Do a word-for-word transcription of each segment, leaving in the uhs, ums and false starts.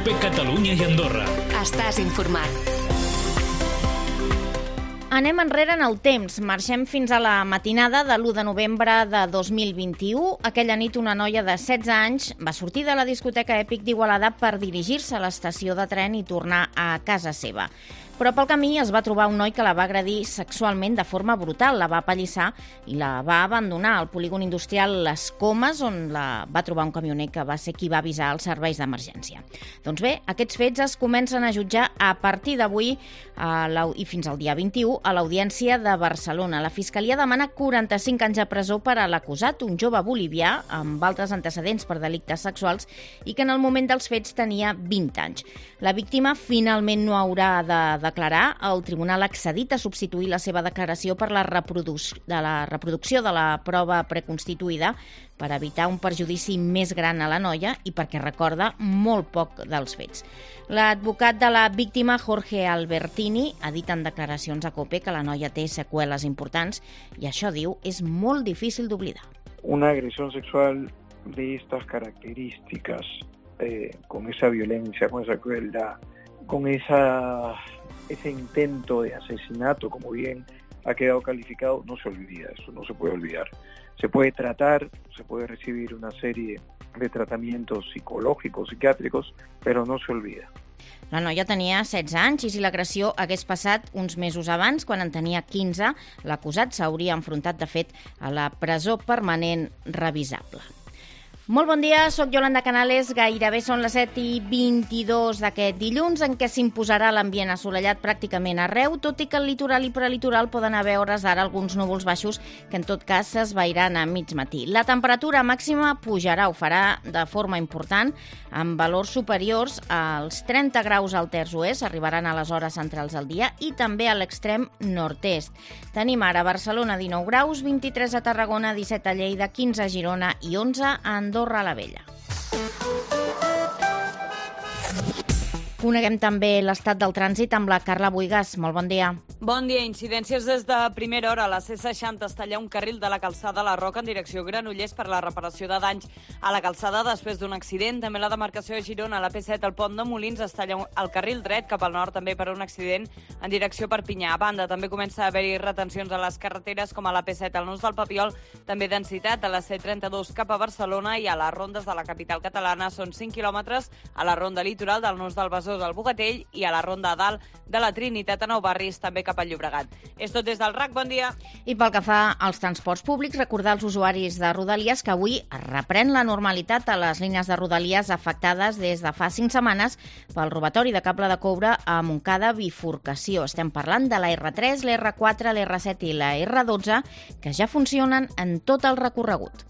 COPE Catalunya i Andorra. Estàs informat. Anem enrere en el temps. Marxem fins a la matinada de l'u de novembre de dos mil vint-i-u. Aquella nit una noia de setze anys va sortir de la discoteca Èpic d'Igualada per dirigir-se a l'estació de tren i tornar a casa seva. Però pel camí es va trobar un noi que la va agredir sexualment de forma brutal, la va apallissar i la va abandonar al polígon industrial Les Comes, on la va trobar un camioner que va ser qui va avisar els serveis d'emergència. Doncs bé, aquests fets es comencen a jutjar a partir d'avui i fins al dia vint-i-u a l'Audiència de Barcelona. La Fiscalia demana quaranta-cinc anys de presó per a l'acusat, un jove bolivià amb altres antecedents per delictes sexuals i que en el moment dels fets tenia vint anys. La víctima finalment no haurà de declarar. El tribunal ha accedit a substituir la seva declaració per la, reprodu de la reproducció de la prova preconstituïda per evitar un perjudici més gran a la noia i perquè recorda molt poc dels fets. L'advocat de la víctima, Jorge Albertini, ha dit en declaracions a COPE que la noia té seqüeles importants i això, diu, és molt difícil d'oblidar. Una agresión sexual de estas características, eh, con esa violencia, con esa crueldad, con esa, ese intento de asesinato, como bien ha quedado calificado, no se olvida, eso no se puede olvidar. Se puede tratar, se puede recibir una serie de tratamientos psicológicos, psiquiátricos, pero no se olvida. La noia tenia setze anys i si l'agressió hagués passat uns mesos abans, quan en tenia quinze, l'acusat s'hauria enfrontat, de fet, a la presó permanent revisable. Molt bon dia, soc Yolanda Canales, gairebé són les set i vint-i-dos d'aquest dilluns en què s'imposarà l'ambient assolellat pràcticament arreu, tot i que al litoral i prelitoral poden haver hores d'ara alguns núvols baixos que en tot cas s'esvairan a mig matí. La temperatura màxima pujarà, ho farà de forma important, amb valors superiors als trenta graus al terç oest, arribaran a les hores centrals del dia i també a l'extrem nord-est. Tenim ara a Barcelona dinou graus, vint-i-tres a Tarragona, disset a Lleida, quinze a Girona i onze a Andorra la Vella. Coneguem també l'estat del trànsit amb la Carla Buigas. Molt bon dia. Bon dia. Incidències des de primera hora. La C seixanta es talla un carril de la calçada La Roca en direcció Granollers per la reparació de danys a la calçada després d'un accident. També la demarcació de Girona, la P set, el pont de Molins, es talla el carril dret cap al nord també per un accident en direcció Perpinyà. A banda, també comença a haver-hi retencions a les carreteres com a la P set al nus del Papiol, també densitat a la C trenta-dos cap a Barcelona i a les rondes de la capital catalana són cinc quilòmetres a la ronda litoral del nus del Besòs al Bogatell i a la ronda a dalt de la Trinitat a Nou Barris, també cap al Llobregat. És tot des del R A C, bon dia. I pel que fa als transports públics, recordar als usuaris de Rodalies que avui es reprèn la normalitat a les línies de Rodalies afectades des de fa cinc setmanes pel robatori de cable de coure a Montcada bifurcació. Estem parlant de la R tres, la R quatre, la R set i la R dotze, que ja funcionen en tot el recorregut.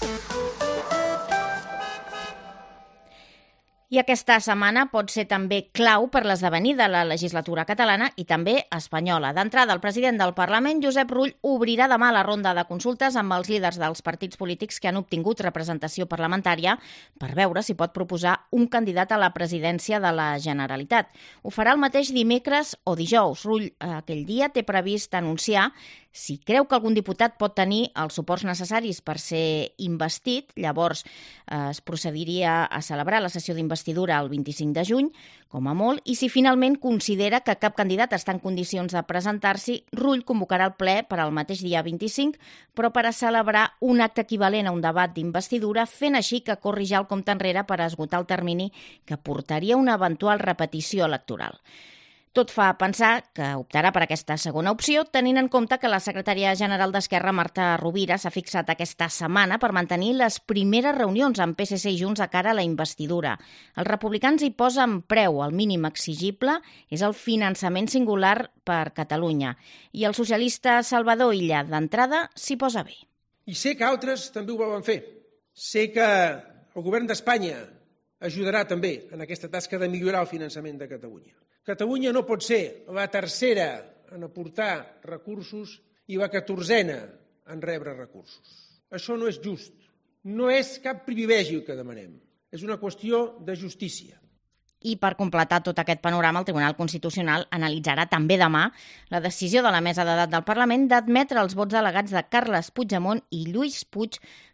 I aquesta setmana pot ser també clau per l'esdevenir de la legislatura catalana i també espanyola. D'entrada, el president del Parlament, Josep Rull, obrirà demà la ronda de consultes amb els líders dels partits polítics que han obtingut representació parlamentària per veure si pot proposar un candidat a la presidència de la Generalitat. Ho farà el mateix dimecres o dijous. Rull aquell dia té previst anunciar si creu que algun diputat pot tenir els suports necessaris per ser investit. Llavors eh, es procediria a celebrar la sessió d'investidura el vint-i-cinc de juny, com a molt, i si finalment considera que cap candidat està en condicions de presentar-s'hi, Rull convocarà el ple per al mateix dia vint-i-cinc, però per a celebrar un acte equivalent a un debat d'investidura, fent així que corri ja el compte enrere per esgotar el termini que portaria una eventual repetició electoral. Tot fa pensar que optarà per aquesta segona opció, tenint en compte que la secretària general d'Esquerra, Marta Rovira, s'ha fixat aquesta setmana per mantenir les primeres reunions amb P S C i Junts a cara a la investidura. Els republicans hi posen preu. El mínim exigible és el finançament singular per Catalunya. I el socialista Salvador Illa, d'entrada, s'hi posa bé. I sé que altres també ho volen fer. Sé que el govern d'Espanya ajudarà també en aquesta tasca de millorar el finançament de Catalunya. Catalunya no pot ser la tercera en aportar recursos i la catorzena en rebre recursos. Això no és just. No és cap privilegi el que demanem. És una qüestió de justícia. I per completar tot aquest panorama, el Tribunal Constitucional analitzarà també demà la decisió de la Mesa d'Edat del Parlament d'admetre els vots delegats de Carles Puigdemont i Lluís Puig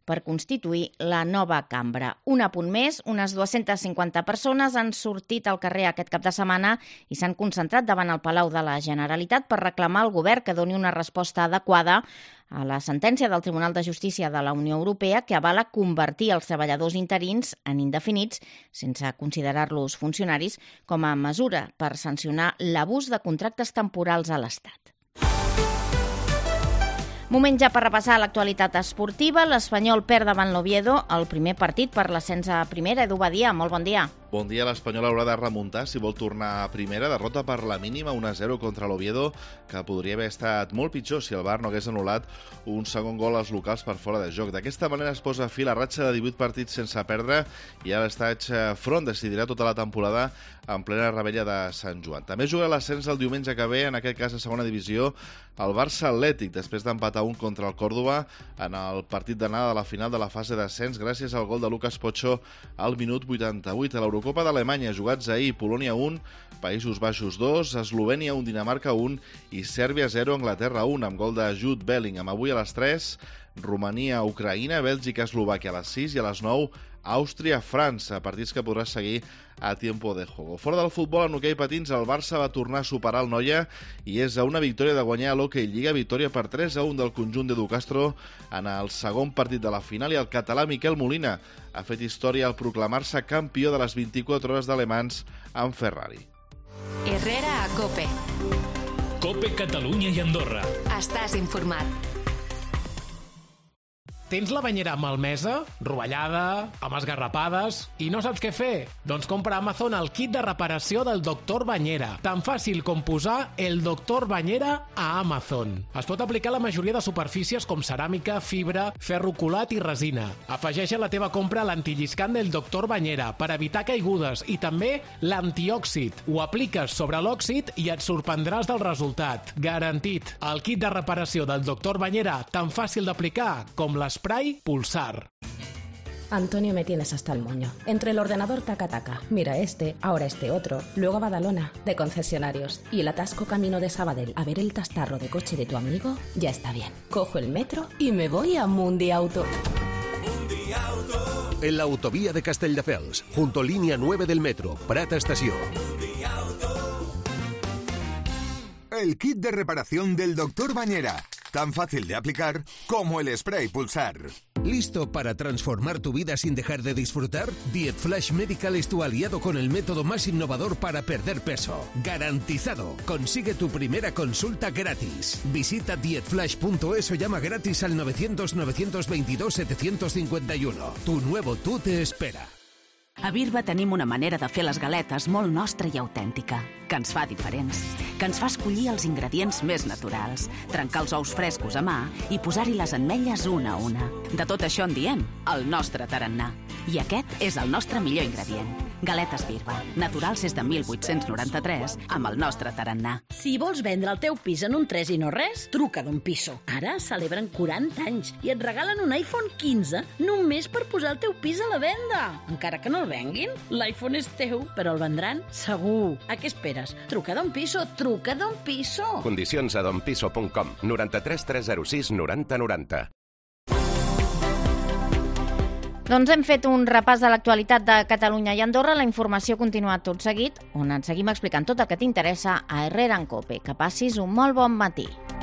per constituir la nova cambra. Un apunt més, unes dues-centes cinquanta persones han sortit al carrer aquest cap de setmana i s'han concentrat davant el Palau de la Generalitat per reclamar al govern que doni una resposta adequada a la sentència del Tribunal de Justícia de la Unió Europea que avala convertir els treballadors interins en indefinits sense considerar-los funcionaris com a mesura per sancionar l'abús de contractes temporals a l'Estat. Moment ja per repassar l'actualitat esportiva. L'Espanyol perd davant l'Oviedo el primer partit per l'ascens a primera. Edu Badia, molt bon dia. Bon dia, l'Espanyol haurà de remuntar si vol tornar a primera. Derrota per la mínima, un a zero contra l'Oviedo, que podria haver estat molt pitjor si el V A R no hagués anul·lat un segon gol als locals per fora de joc. D'aquesta manera es posa a fi la ratxa de divuit partits sense perdre i ara l'Estade Front decidirà tota la temporada en plena rebella de Sant Joan. També juga l'ascens el diumenge que ve, en aquest cas a segona divisió, el Barça Atlètic, després d'empatar un contra el Còrdova en el partit d'anada de la final de la fase d'ascens gràcies al gol de Lucas Pocho al minut vuitanta-vuit. A l'Eurocopa d'Alemanya, jugats ahir, Polònia un, Països Baixos dos, Eslovènia un, Dinamarca un i Sèrbia zero, Anglaterra un, amb gol de Jude Bellingham. Avui a les tres, Romania, Ucraïna, Bèlgica, Eslovàquia a les sis i a les nou, Àustria, França, partits que podràs seguir a tiempo de juego. Fora del futbol, en hoquei patins, el Barça va tornar a superar el Noia i és a una victòria de guanyar l'Hockey Lliga, victòria per tres a un del conjunt d'Edu Castro en el segon partit de la final, i el català Miquel Molina ha fet història al proclamar-se campió de les vint-i-quatre hores d'alemans amb Ferrari. Herrera a COPE. COPE Catalunya i Andorra. Estàs informat. Tens la banyera malmesa, rovellada, amb esgarrapades i no saps què fer? Doncs compra a Amazon el kit de reparació del doctor Banyera. Tan fàcil com posar el doctor Banyera a Amazon. Es pot aplicar a la majoria de superfícies com ceràmica, fibra, ferro colat i resina. Afegeix a la teva compra l'antilliscant del doctor Banyera per evitar caigudes i també l'antiòxid. Ho apliques sobre l'òxid i et sorprendràs del resultat. Garantit. El kit de reparació del doctor Banyera, tan fàcil d'aplicar com les spray Pulsar. Antonio, me tienes hasta el moño. Entre el ordenador taca-taca, mira este, ahora este otro, luego a Badalona, de concesionarios, y el atasco camino de Sabadell a ver el tastarro de coche de tu amigo, ya está bien. Cojo el metro y me voy a Mundiauto. Mundiauto. En la autovía de Castelldefels, junto línea nueve del metro, Prat Estació. El kit de reparación del doctor Bañera. Tan fácil de aplicar como el spray Pulsar. ¿Listo para transformar tu vida sin dejar de disfrutar? Diet Flash Medical es tu aliado con el método más innovador para perder peso. ¡Garantizado! Consigue tu primera consulta gratis. Visita diet flash punto es o llama gratis al novecientos novecientos veintidós setecientos cincuenta y uno. Tu nuevo tú te espera. A Birba tenim una manera de fer les galetes molt nostra i autèntica, que ens fa diferents, que ens fa escollir els ingredients més naturals, trencar els ous frescos a mà i posar-hi les ametlles una a una. De tot això en diem el nostre tarannà. I aquest és el nostre millor ingredient. Galetes Birba, naturals des de mil vuit-cents noranta-tres, amb el nostre tarannà. Si vols vendre el teu pis en un tres i no res, truca d'Un Piso. Ara celebren quaranta anys i et regalen un iPhone quinze només per posar el teu pis a la venda. Encara que no el venguin, l'iPhone és teu, però el vendran segur. A què esperes? Truca d'Un Piso, truca d'Un Piso. Condicions a donpiso punt com, noranta-tres tres zero sis noranta noranta. Doncs hem fet un repàs de l'actualitat de Catalunya i Andorra. La informació continua tot seguit, on et seguim explicant tot el que t'interessa a Herrera en COPE. Que passis un molt bon matí.